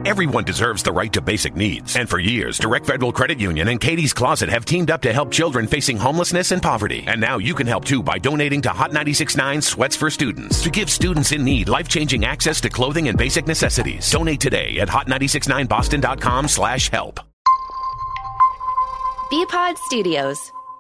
Everyone deserves the right to basic needs. And for years, Direct Federal Credit Union and Katie's Closet have teamed up to help children facing homelessness and poverty. And now you can help too by donating to Hot 96.9 Sweats for Students to give students in need life-changing access to clothing and basic necessities. Donate today at hot969boston.com/help. Bpod Studios.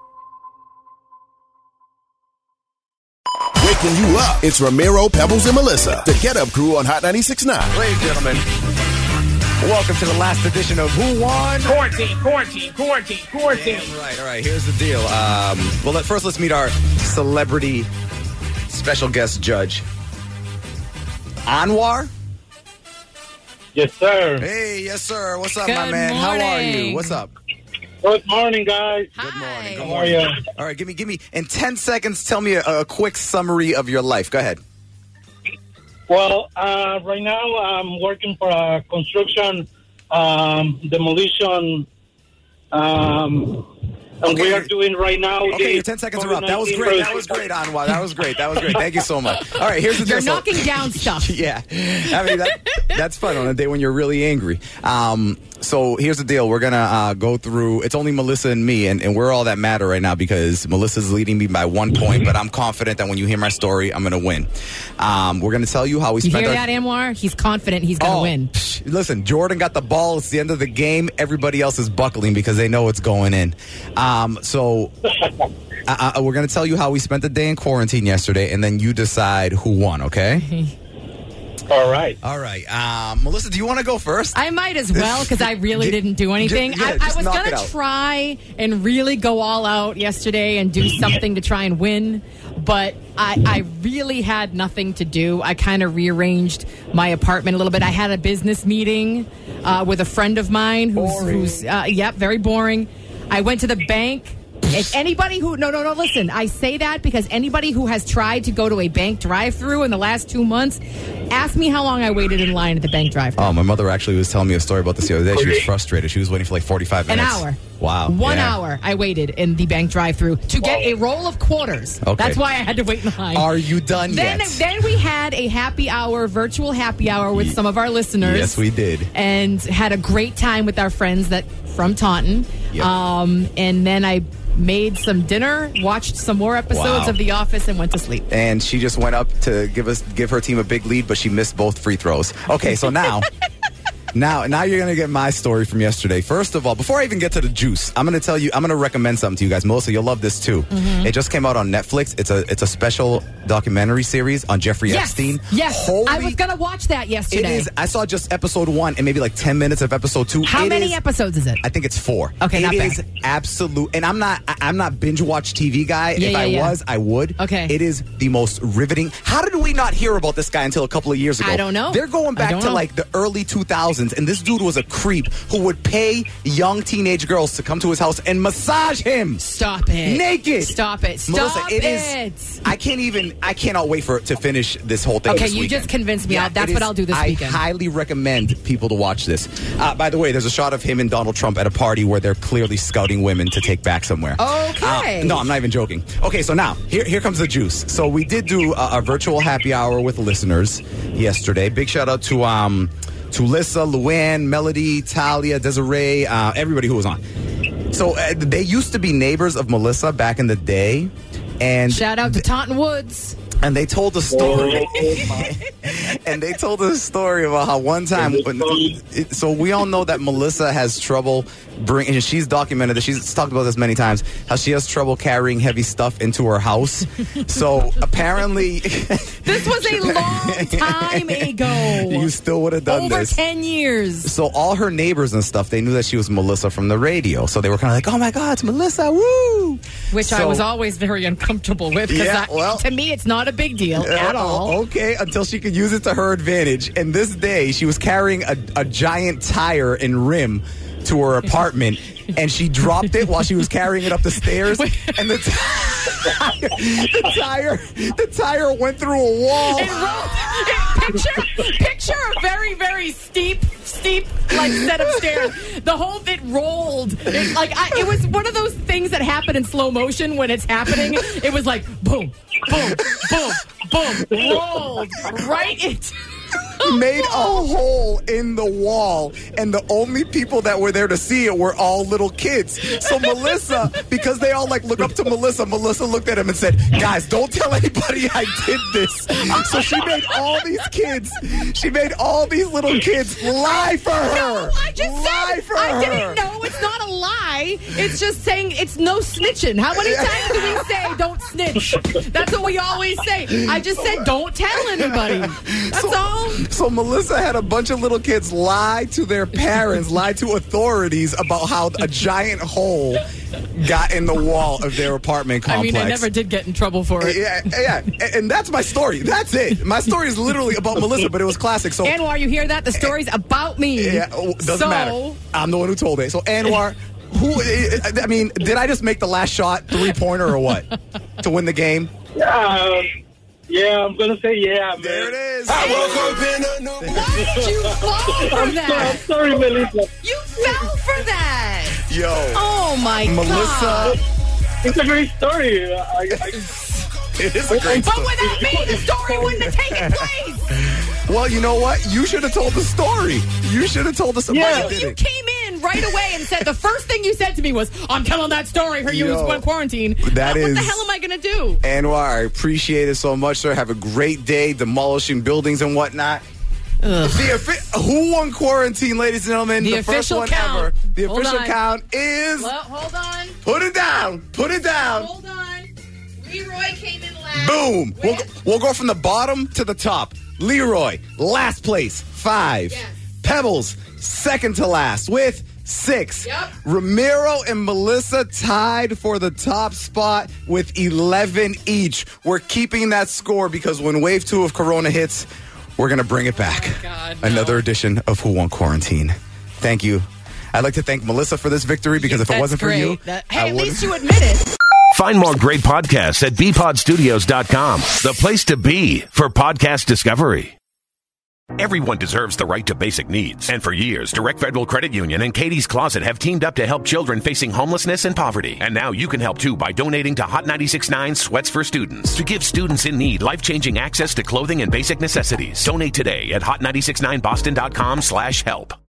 Waking you up. It's Ramiro, Pebbles, and Melissa, the Get Up Crew on Hot 96.9. Ladies and gentlemen, welcome to the last edition of Who Won? Quarantine. Yeah, all right. Here's the deal. First let's meet our celebrity special guest judge, Anwar. Yes, sir. Hey, yes, sir. What's up, Good my man? How are morning. you? What's up? Good morning, guys. Good morning. Good How are you? All right, give me in 10 seconds. Tell me a quick summary of your life. Go ahead. Well, right now I'm working for a construction demolition. And we are doing right now. Okay, your 10 seconds are up. That was great, Anwar. That was great. Thank you so much. All right, here's the deal. You're knocking down stuff. Yeah. I mean, that's fun on a day when you're really angry. So here's the deal. We're going to go through. It's only Melissa and me, and we're all that matter right now because Melissa's leading me by 1 point, but I'm confident that when you hear my story, I'm going to win. We're going to tell you how we spent You hear that, Anwar? He's confident he's going to win. Listen, Jordan got the ball. It's the end of the game. Everybody else is buckling because they know it's going in. So we're going to tell you how we spent the day in quarantine yesterday, and then you decide who won, okay? All right. Melissa, do you want to go first? I might as well because I really didn't do anything. I was going to try and really go all out yesterday and do something to try and win, but I really had nothing to do. I kind of rearranged my apartment a little bit. I had a business meeting with a friend of mine who's very boring. I went to the bank. If anybody who listen, I say that because anybody who has tried to go to a bank drive-thru in the last 2 months, ask me how long I waited in line at the bank drive-thru. Oh, my mother actually was telling me a story about this the other day. She was frustrated. She was waiting for like 45 minutes. An hour. Wow. 1 hour I waited in the bank drive-thru to get a roll of quarters. Okay. That's why I had to wait in line. Are you done yet? Then we had a virtual happy hour with some of our listeners. Yes, we did. And had a great time with our friends from Taunton. Yep. And then I made some dinner, watched some more episodes of The Office, and went to sleep. And she just went up to give her team a big lead, but she missed both free throws. Okay, so now Now you're going to get my story from yesterday. First of all, before I even get to the juice, I'm going to recommend something to you guys. Melissa, you'll love this too. Mm-hmm. It just came out on Netflix. It's a special documentary series on Jeffrey Epstein. Yes. I was going to watch that yesterday. I saw just episode 1 and maybe like 10 minutes of episode 2. How many episodes is it? I think it's 4. Okay, not bad. It is absolute, and I'm not binge watch TV guy. If I was, I would. Okay. It is the most riveting. How did we not hear about this guy until a couple of years ago? I don't know. They're going back to like the early 2000s, and this dude was a creep who would pay young teenage girls to come to his house and massage him. Stop it. Naked. Stop it. Melissa, it is. I cannot wait to finish this whole thing. Okay, this you weekend. just convinced me. That's what I'll do this weekend. I highly recommend people to watch this. By the way, there's a shot of him and Donald Trump at a party where they're clearly scouting women to take back somewhere. Okay. No, I'm not even joking. Okay, so now, here comes the juice. So we did do a virtual happy hour with listeners yesterday. Big shout out to Lissa, Luann, Melody, Talia, Desiree, everybody who was on. So they used to be neighbors of Melissa back in the day. And shout out to Taunton Woods. And they told the story. And they told the story about how one time. So we all know that Melissa has trouble bringing. And she's documented that. She's talked about this many times. How she has trouble carrying heavy stuff into her house. So apparently, this was a long time ago. You still would have done this. Over 10 years. So all her neighbors and stuff, they knew that she was Melissa from the radio. So they were kind of like, "Oh my God, it's Melissa! Woo!" Which I was always very uncomfortable with. Because to me, it's not a big deal at all. Okay, until she could use it to her advantage. And this day, she was carrying a giant tire and rim to her apartment, and she dropped it while she was carrying it up the stairs. And the tire went through a wall. Picture a very, very steep like set of stairs. The whole thing rolled. It was one of those things that happen in slow motion when it's happening. It was like boom, boom, boom, boom, rolled right into. made a hole in the wall, and the only people that were there to see it were all little kids. So Melissa, because they all look up to Melissa looked at him and said, guys, don't tell anybody I did this. So she made all these little kids lie for her. No, I just said I didn't know. It's not a lie. It's just saying it's no snitching. How many times do we say don't snitch? That's what we always say. I just said don't tell anybody. That's all. So Melissa had a bunch of little kids lie to their parents, lie to authorities about how a giant hole got in the wall of their apartment complex. I mean, I never did get in trouble for it. Yeah. And that's my story. That's it. My story is literally about Melissa, but it was classic. So Anwar, you hear that? The story's about me. Yeah, doesn't matter. I'm the one who told it. So Anwar, did I just make the last shot 3-pointer or what to win the game? Yeah, I'm going to say yeah, man. There it is. Why did you fall for that? I'm sorry, Melissa. You fell for that. Yo. Oh, my Melissa. God. It's a great story. It is a great But story. without me, the story wouldn't have taken place. Well, you know what? You should have told the story. You should have told us about it. You came in right away and said the first thing you said to me was, I'm telling that story. Her you went quarantine. What the hell am I going to do? Anwar, I appreciate it so much, sir. Have a great day demolishing buildings and whatnot. Who won quarantine, ladies and gentlemen? The official first one count. ever. The Hold official on. count is... Well, hold on. Put it down. Put it down. Hold on. Leroy came in last. Boom. We'll go from the bottom to the top. Leroy, last place, 5. Yes. Pebbles, second to last with 6. Yep. Ramiro and Melissa tied for the top spot with 11 each. We're keeping that score because when Wave 2 of Corona hits, we're going to bring it back. Oh, God, no. Another edition of Who Won Quarantine. Thank you. I'd like to thank Melissa for this victory because if it wasn't for you... At least you admit it. Find more great podcasts at bpodstudios.com, the place to be for podcast discovery. Everyone deserves the right to basic needs. And for years, Direct Federal Credit Union and Katie's Closet have teamed up to help children facing homelessness and poverty. And now you can help too by donating to Hot 96.9 Sweats for Students to give students in need life-changing access to clothing and basic necessities. Donate today at hot969boston.com/help.